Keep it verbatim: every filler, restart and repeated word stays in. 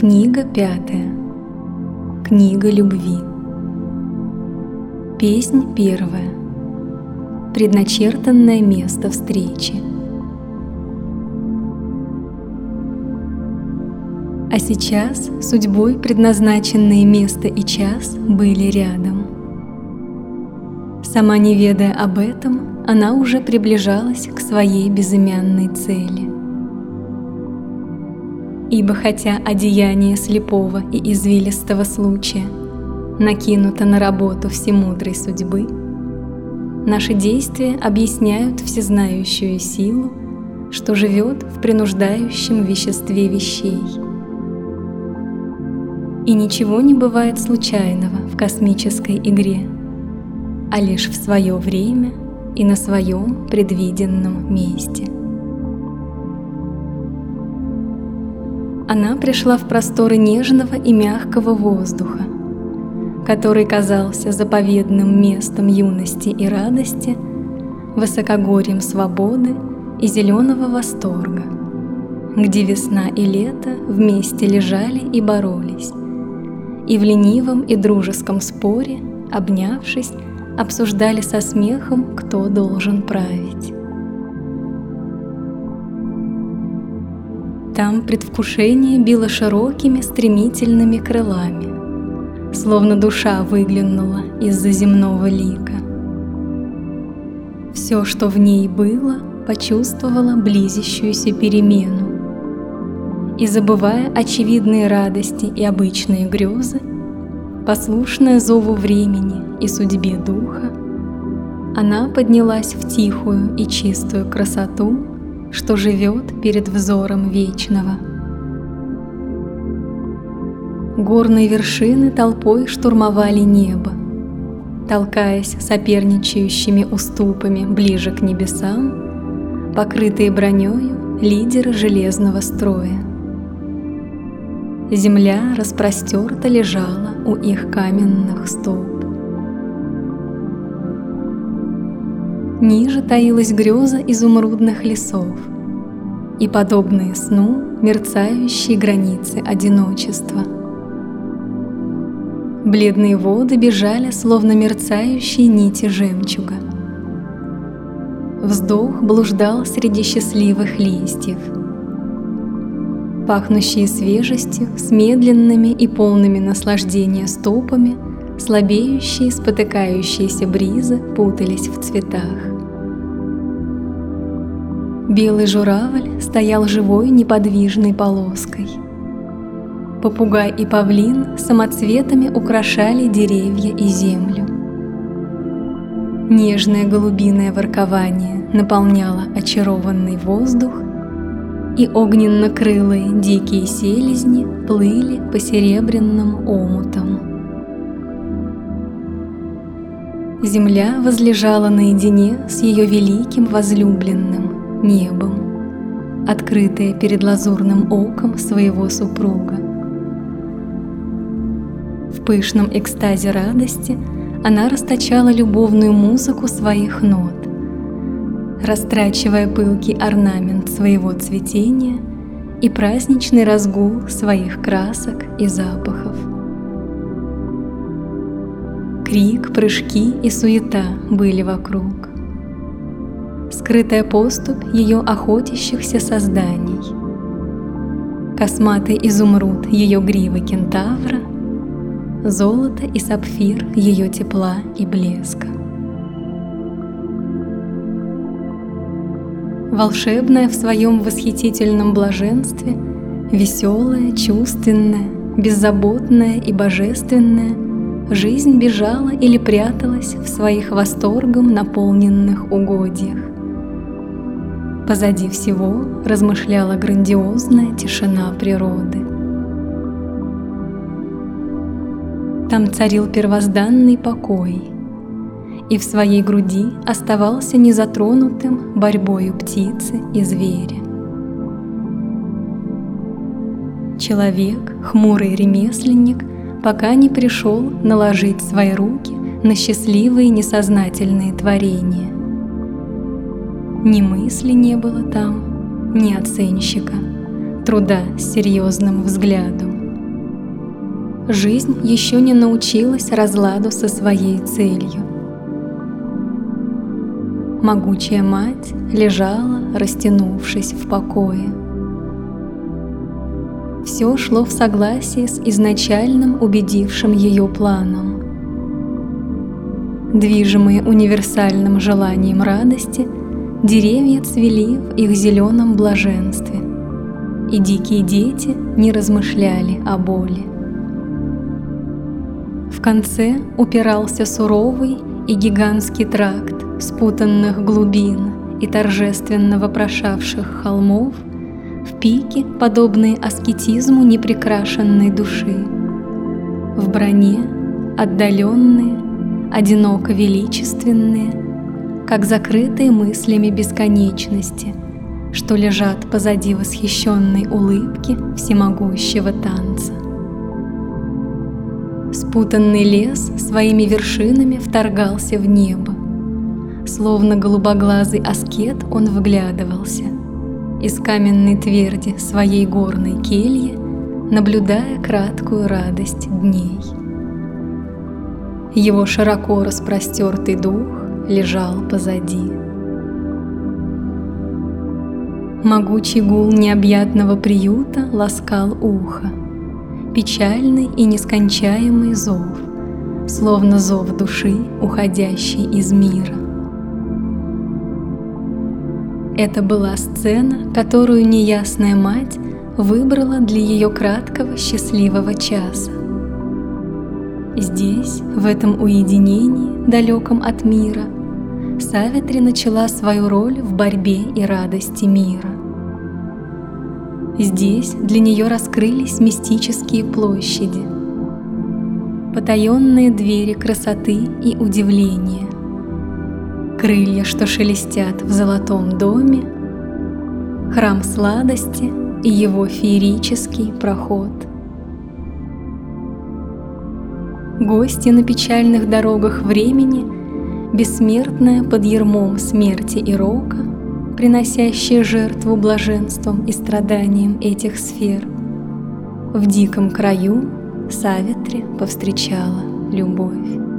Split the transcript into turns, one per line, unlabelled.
Книга пятая. Книга любви. Песнь первая. Предначертанное место встречи. А сейчас судьбой предназначенные место и час были рядом. Сама не ведая об этом, она уже приближалась к своей безымянной цели. Ибо хотя одеяние слепого и извилистого случая накинуто на работу всемудрой судьбы, наши действия объясняют всезнающую силу, что живет в принуждающем веществе вещей. И ничего не бывает случайного в космической игре, а лишь в свое время и на своем предвиденном месте. Она пришла в просторы нежного и мягкого воздуха, который казался заповедным местом юности и радости, высокогорьем свободы и зеленого восторга, где весна и лето вместе лежали и боролись, и в ленивом и дружеском споре, обнявшись, обсуждали со смехом, кто должен править. Там предвкушение било широкими стремительными крылами, словно душа выглянула из-за земного лика. Все, что в ней было, почувствовало близящуюся перемену, и, забывая очевидные радости и обычные грезы, послушная зову времени и судьбе духа, она поднялась в тихую и чистую красоту, что живет перед взором вечного. Горные вершины толпой штурмовали небо, толкаясь соперничающими уступами ближе к небесам, покрытые бронёю лидеры железного строя. Земля распростерта лежала у их каменных стоп. Ниже таилась греза изумрудных лесов и, подобные сну, мерцающие границы одиночества. Бледные воды бежали, словно мерцающие нити жемчуга. Вздох блуждал среди счастливых листьев. Пахнущие свежестью, с медленными и полными наслаждения стопами, слабеющие, спотыкающиеся бризы путались в цветах. Белый журавль стоял живой неподвижной полоской. Попугай и павлин самоцветами украшали деревья и землю. Нежное голубиное воркование наполняло очарованный воздух, и огненно-крылые дикие селезни плыли по серебряным омутам. Земля возлежала наедине с ее великим возлюбленным небом, открытая перед лазурным оком своего супруга. В пышном экстазе радости она расточала любовную музыку своих нот, растрачивая пылкий орнамент своего цветения и праздничный разгул своих красок и запахов. Крик, прыжки и суета были вокруг. Скрытая поступь ее охотящихся созданий, косматый изумруд ее гривы кентавра, золото и сапфир ее тепла и блеска. Волшебная в своем восхитительном блаженстве, веселая, чувственная, беззаботная и божественная, жизнь бежала или пряталась в своих восторгом наполненных угодьях. Позади всего размышляла грандиозная тишина природы. Там царил первозданный покой, и в своей груди оставался незатронутым борьбою птицы и зверя. Человек, хмурый ремесленник, пока не пришел наложить свои руки на счастливые несознательные творения. Ни мысли не было там, ни оценщика, труда с серьезным взглядом. жизнь еще не научилась разладу со своей целью. Могучая мать лежала, растянувшись в покое. Все шло в согласии с изначальным убедившим ее планом. Движимые универсальным желанием радости, деревья цвели в их зеленом блаженстве, и дикие дети не размышляли о боли. В конце упирался суровый и гигантский тракт спутанных глубин и торжественно вопрошавших холмов в пике, подобные аскетизму неприкрашенной души, в броне, отдаленные, одиноко величественные, как закрытые мыслями бесконечности, что лежат позади восхищенной улыбки всемогущего танца. Спутанный лес своими вершинами вторгался в небо. Словно голубоглазый аскет он вглядывался из каменной тверди своей горной кельи, наблюдая краткую радость дней. Его широко распростертый дух лежал позади. Могучий гул необъятного приюта ласкал ухо, печальный и нескончаемый зов, словно зов души, уходящей из мира. Это была сцена, которую неясная мать выбрала для ее краткого счастливого часа. Здесь, в этом уединении, далеком от мира, Савитри начала свою роль в борьбе и радости мира. Здесь для нее раскрылись мистические площади, потаенные двери красоты и удивления, крылья, что шелестят в золотом доме, храм сладости и его феерический проход. Гости на печальных дорогах времени, бессмертная под ярмом смерти и рока, приносящая жертву блаженством и страданиям этих сфер, в диком краю Савитри повстречала любовь.